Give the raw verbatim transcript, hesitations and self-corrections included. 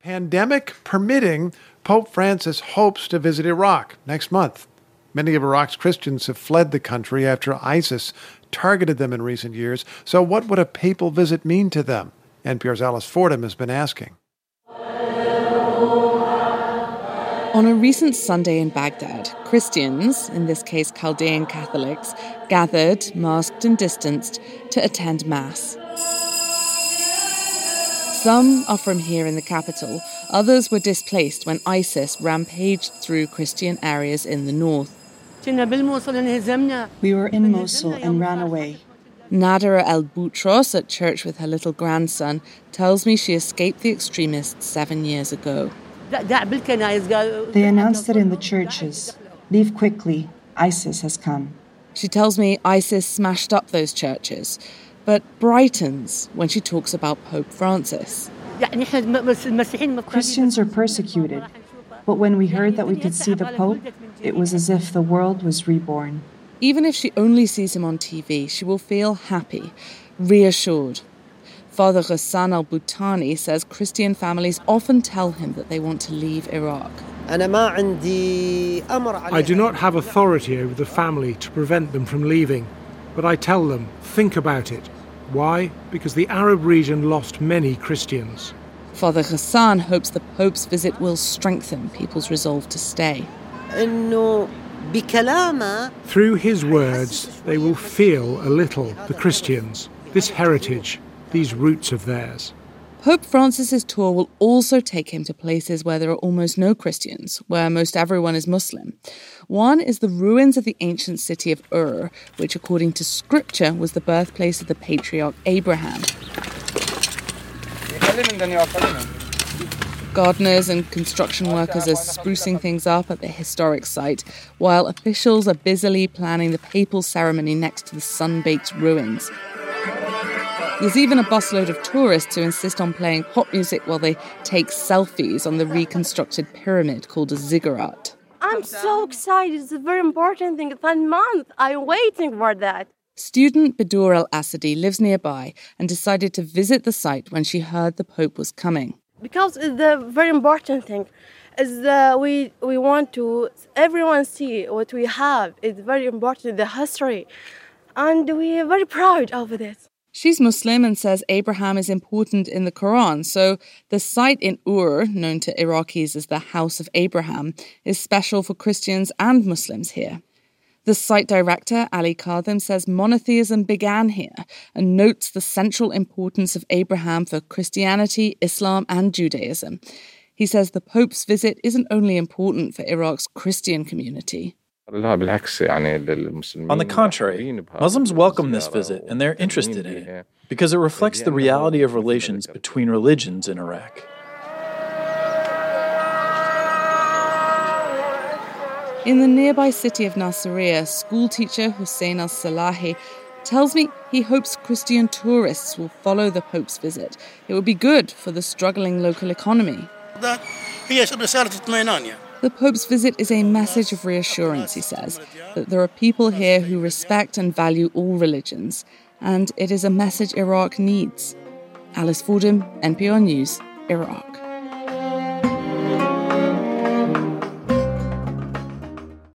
Pandemic permitting, Pope Francis hopes to visit Iraq next month. Many of Iraq's Christians have fled the country after ISIS targeted them in recent years. So what would a papal visit mean to them? N P R's Alice Fordham has been asking. On a recent Sunday in Baghdad, Christians, in this case Chaldean Catholics, gathered, masked and distanced, to attend Mass. Some are from here in the capital. Others were displaced when ISIS rampaged through Christian areas in the north. We were in Mosul and ran away. Nadira El-Boutros, at church with her little grandson, tells me she escaped the extremists seven years ago. They announced it in the churches. Leave quickly. ISIS has come. She tells me ISIS smashed up those churches, but brightens when she talks about Pope Francis. Christians are persecuted, but when we heard that we could see the Pope, it was as if the world was reborn. Even if she only sees him on T V, she will feel happy, reassured. Father Ghassan al-Butani says Christian families often tell him that they want to leave Iraq. I do not have authority over the family to prevent them from leaving, but I tell them, think about it. Why? Because the Arab region lost many Christians. Father Ghassan hopes the Pope's visit will strengthen people's resolve to stay. Through his words, they will feel a little, the Christians, this heritage, these roots of theirs. Pope Francis's tour will also take him to places where there are almost no Christians, where most everyone is Muslim. One is the ruins of the ancient city of Ur, which according to scripture was the birthplace of the patriarch Abraham. Gardeners and construction workers are sprucing things up at the historic site, while officials are busily planning the papal ceremony next to the sun-baked ruins. There's even a busload of tourists who insist on playing pop music while they take selfies on the reconstructed pyramid called a ziggurat. I'm so excited. It's a very important thing. It's a month. I'm waiting for that. Student Bidur al-Asadi lives nearby and decided to visit the site when she heard the Pope was coming. Because it's the very important thing. Is uh, we we want to everyone see what we have. It's very important, the history. And we are very proud of this. She's Muslim and says Abraham is important in the Quran, so the site in Ur, known to Iraqis as the House of Abraham, is special for Christians and Muslims here. The site director, Ali Kadhim, says monotheism began here and notes the central importance of Abraham for Christianity, Islam and Judaism. He says the Pope's visit isn't only important for Iraq's Christian community. On the contrary, Muslims welcome this visit and they're interested in it because it reflects the reality of relations between religions in Iraq. In the nearby city of Nasiriyah, schoolteacher Hussein al-Salahi tells me he hopes Christian tourists will follow the Pope's visit. It would be good for the struggling local economy. The Pope's visit is a message of reassurance, he says, that there are people here who respect and value all religions, and it is a message Iraq needs. Alice Fordham, N P R News, Iraq.